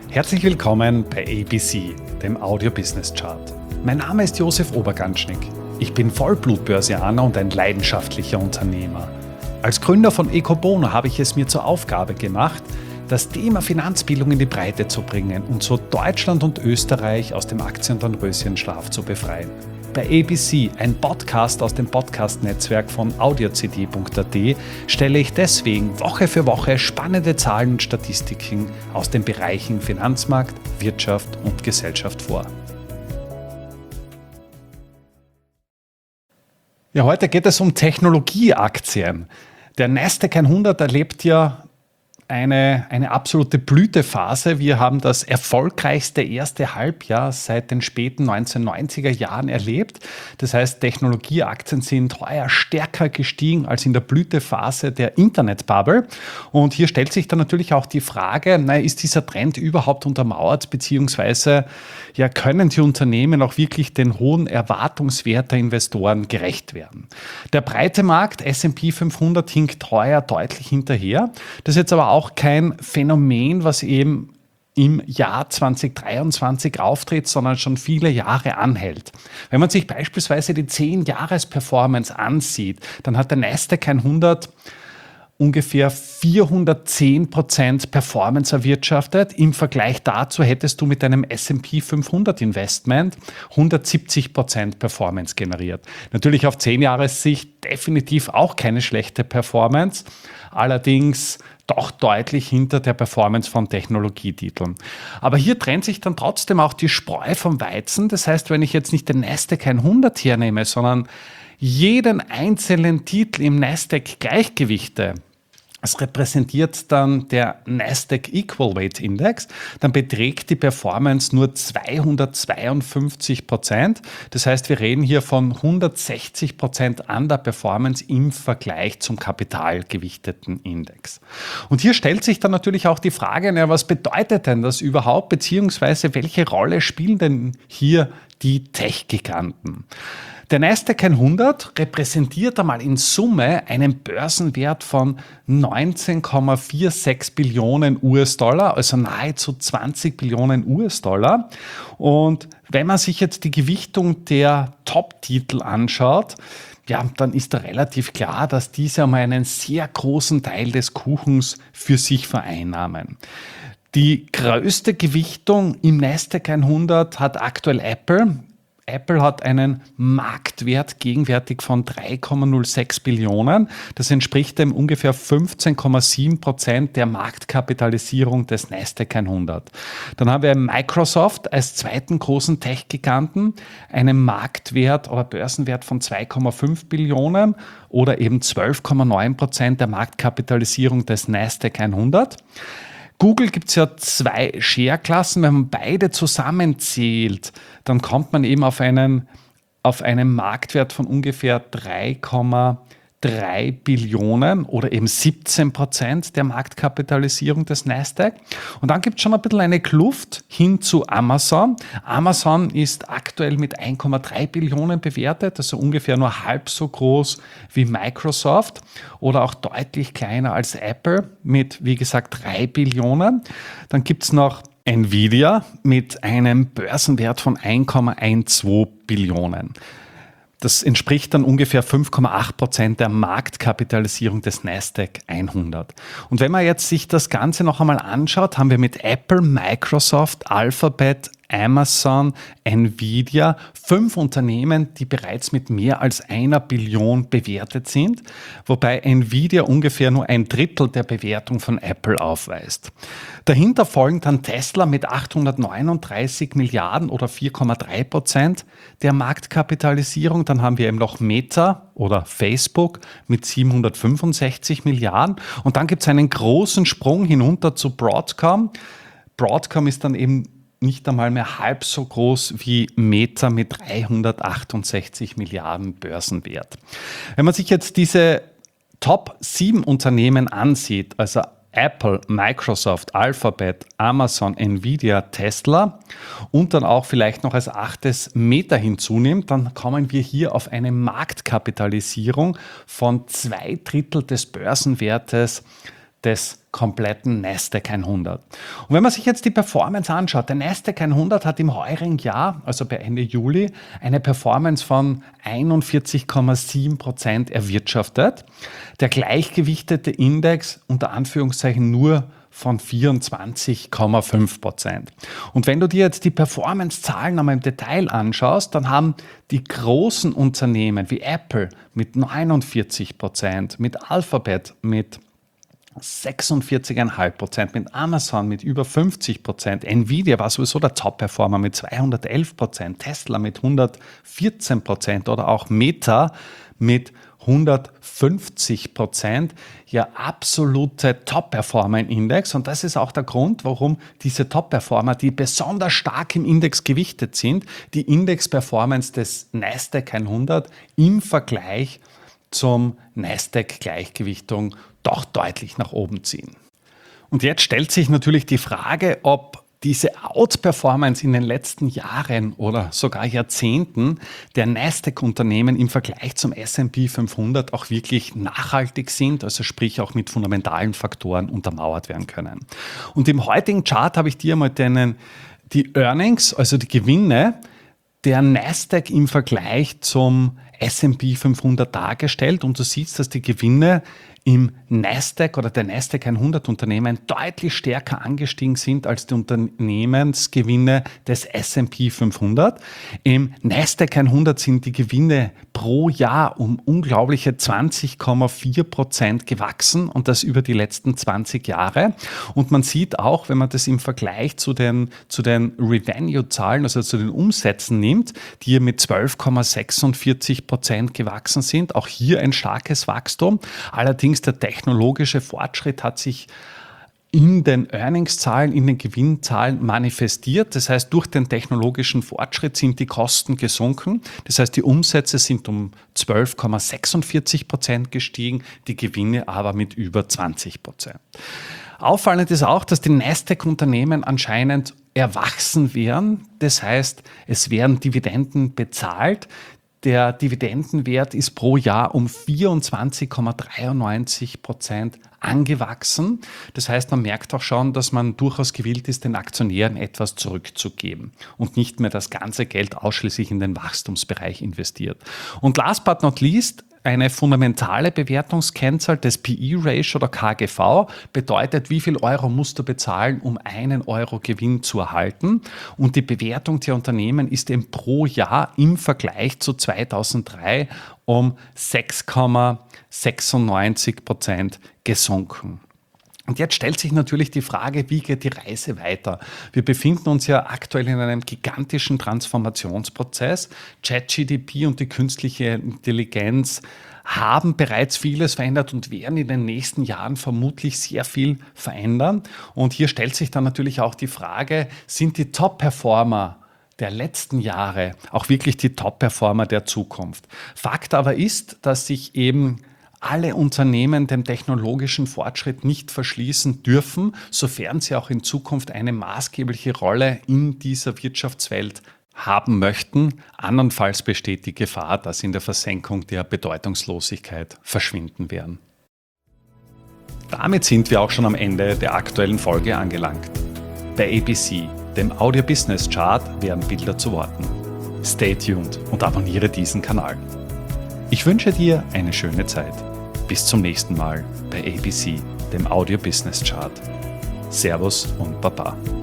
Herzlich willkommen bei ABC, dem Audio Business Chart. Mein Name ist Josef Oberganschnick. Ich bin Vollblut-Börsianer und ein leidenschaftlicher Unternehmer. Als Gründer von Ecobono habe ich es mir zur Aufgabe gemacht, das Thema Finanzbildung in die Breite zu bringen und so Deutschland und Österreich aus dem Aktiendornröschenschlaf zu befreien. Bei ABC, ein Podcast aus dem Podcast-Netzwerk von audiocd.at, stelle ich deswegen Woche für Woche spannende Zahlen und Statistiken aus den Bereichen Finanzmarkt, Wirtschaft und Gesellschaft vor. Ja, heute geht es um Technologieaktien. Der Nasdaq 100 erlebt ja eine absolute Blütephase. Wir haben das erfolgreichste erste Halbjahr seit den späten 1990er Jahren erlebt. Das heißt, Technologieaktien sind heuer stärker gestiegen als in der Blütephase der Internetbubble. Und hier stellt sich dann natürlich auch die Frage, ist dieser Trend überhaupt untermauert, beziehungsweise können die Unternehmen auch wirklich den hohen Erwartungswert der Investoren gerecht werden? Der breite Markt, S&P 500, hinkt heuer deutlich hinterher. Das ist jetzt aber auch kein Phänomen, was eben im Jahr 2023 auftritt, sondern schon viele Jahre anhält. Wenn man sich beispielsweise die 10-Jahres-Performance ansieht, dann hat der Nasdaq 100 ungefähr 410% Performance erwirtschaftet. Im Vergleich dazu hättest du mit einem S&P 500 Investment 170% Performance generiert. Natürlich auf 10 Jahressicht definitiv auch keine schlechte Performance, allerdings doch deutlich hinter der Performance von Technologietiteln. Aber hier trennt sich dann trotzdem auch die Spreu vom Weizen. Das heißt, wenn ich jetzt nicht den Nasdaq 100 hernehme, sondern jeden einzelnen Titel im Nasdaq gleichgewichte, das repräsentiert dann der Nasdaq Equal Weight Index, dann beträgt die Performance nur 252%. Das heißt, wir reden hier von 160% Underperformance im Vergleich zum kapitalgewichteten Index. Und hier stellt sich dann natürlich auch die Frage, was bedeutet denn das überhaupt, beziehungsweise welche Rolle spielen denn hier die Tech-Giganten? Der Nasdaq 100 repräsentiert einmal in Summe einen Börsenwert von 19,46 Billionen US-Dollar, also nahezu 20 Billionen US-Dollar. Und wenn man sich jetzt die Gewichtung der Top-Titel anschaut, dann ist da relativ klar, dass diese einmal einen sehr großen Teil des Kuchens für sich vereinnahmen. Die größte Gewichtung im Nasdaq 100 hat aktuell Apple. Apple hat einen Marktwert gegenwärtig von 3,06 Billionen. Das entspricht dem ungefähr 15,7% der Marktkapitalisierung des Nasdaq 100. Dann haben wir Microsoft als zweiten großen Tech-Giganten, einen Marktwert oder Börsenwert von 2,5 Billionen oder eben 12,9% der Marktkapitalisierung des Nasdaq 100. Google gibt es ja zwei Share-Klassen. Wenn man beide zusammenzählt, dann kommt man eben auf einen Marktwert von ungefähr 3,3 Billionen oder eben 17% der Marktkapitalisierung des Nasdaq. Und dann gibt es schon ein bisschen eine Kluft hin zu Amazon. Amazon ist aktuell mit 1,3 Billionen bewertet, also ungefähr nur halb so groß wie Microsoft oder auch deutlich kleiner als Apple mit, wie gesagt, 3 Billionen. Dann gibt es noch Nvidia mit einem Börsenwert von 1,12 Billionen. Das entspricht dann ungefähr 5,8% der Marktkapitalisierung des Nasdaq 100. Und wenn man jetzt sich das Ganze noch einmal anschaut, haben wir mit Apple, Microsoft, Alphabet, Amazon, Nvidia 5 Unternehmen, die bereits mit mehr als 1 Billion bewertet sind, wobei Nvidia ungefähr nur 1/3 der Bewertung von Apple aufweist. Dahinter folgen dann Tesla mit 839 Milliarden oder 4,3% der Marktkapitalisierung. Dann haben wir eben noch Meta oder Facebook mit 765 Milliarden. Und dann gibt es einen großen Sprung hinunter zu Broadcom. Broadcom ist dann eben nicht einmal mehr halb so groß wie Meta mit 368 Milliarden Börsenwert. Wenn man sich jetzt diese Top 7 Unternehmen ansieht, also Apple, Microsoft, Alphabet, Amazon, Nvidia, Tesla und dann auch vielleicht noch als 8. Meta hinzunimmt, dann kommen wir hier auf eine Marktkapitalisierung von 2/3 des Börsenwertes des kompletten Nasdaq 100. Und wenn man sich jetzt die Performance anschaut, der Nasdaq 100 hat im heurigen Jahr, also bei Ende Juli, eine Performance von 41,7% erwirtschaftet. Der gleichgewichtete Index unter Anführungszeichen nur von 24,5%. Und wenn du dir jetzt die Performance-Zahlen einmal im Detail anschaust, dann haben die großen Unternehmen wie Apple mit 49%, mit Alphabet mit 46,5%, mit Amazon mit über 50%, Nvidia war sowieso der Top-Performer mit 211%, Tesla mit 114% oder auch Meta mit 150%, ja absolute Top-Performer im Index. Und das ist auch der Grund, warum diese Top-Performer, die besonders stark im Index gewichtet sind, die Index-Performance des Nasdaq 100 im Vergleich zum Nasdaq-Gleichgewichtung doch deutlich nach oben ziehen. Und jetzt stellt sich natürlich die Frage, ob diese Outperformance in den letzten Jahren oder sogar Jahrzehnten der Nasdaq-Unternehmen im Vergleich zum S&P 500 auch wirklich nachhaltig sind, also sprich auch mit fundamentalen Faktoren untermauert werden können. Und im heutigen Chart habe ich dir mal die Earnings, also die Gewinne der Nasdaq im Vergleich zum S&P 500 dargestellt und du siehst, dass die Gewinne im Nasdaq oder der Nasdaq 100 Unternehmen deutlich stärker angestiegen sind als die Unternehmensgewinne des S&P 500. Im Nasdaq 100 sind die Gewinne pro Jahr um unglaubliche 20,4% gewachsen und das über die letzten 20 Jahre. Und man sieht auch, wenn man das im Vergleich zu den Revenue-Zahlen, also zu den Umsätzen nimmt, die hier mit 12,46% gewachsen sind, auch hier ein starkes Wachstum. Allerdings der technologische Fortschritt hat sich in den Earnings-Zahlen, in den Gewinnzahlen manifestiert. Das heißt, durch den technologischen Fortschritt sind die Kosten gesunken. Das heißt, die Umsätze sind um 12,46% gestiegen, die Gewinne aber mit über 20%. Auffallend ist auch, dass die Nasdaq-Unternehmen anscheinend erwachsen wären. Das heißt, es werden Dividenden bezahlt. Der Dividendenwert ist pro Jahr um 24,93% angewachsen. Das heißt, man merkt auch schon, dass man durchaus gewillt ist, den Aktionären etwas zurückzugeben und nicht mehr das ganze Geld ausschließlich in den Wachstumsbereich investiert. Und last but not least, eine fundamentale Bewertungskennzahl des PE-Ratio oder KGV bedeutet, wie viel Euro musst du bezahlen, um 1 Euro Gewinn zu erhalten. Und die Bewertung der Unternehmen ist eben pro Jahr im Vergleich zu 2003 um 6,96% gesunken. Und jetzt stellt sich natürlich die Frage, wie geht die Reise weiter? Wir befinden uns ja aktuell in einem gigantischen Transformationsprozess. ChatGPT und die künstliche Intelligenz haben bereits vieles verändert und werden in den nächsten Jahren vermutlich sehr viel verändern. Und hier stellt sich dann natürlich auch die Frage, sind die Top-Performer der letzten Jahre auch wirklich die Top-Performer der Zukunft? Fakt aber ist, dass sich eben alle Unternehmen dem technologischen Fortschritt nicht verschließen dürfen, sofern sie auch in Zukunft eine maßgebliche Rolle in dieser Wirtschaftswelt haben möchten. Andernfalls besteht die Gefahr, dass sie in der Versenkung der Bedeutungslosigkeit verschwinden werden. Damit sind wir auch schon am Ende der aktuellen Folge angelangt. Bei ABC, dem Audio Business Chart, werden Bilder zu Worten. Stay tuned und abonniere diesen Kanal. Ich wünsche dir eine schöne Zeit. Bis zum nächsten Mal bei ABC, dem Audio Business Chart. Servus und Baba.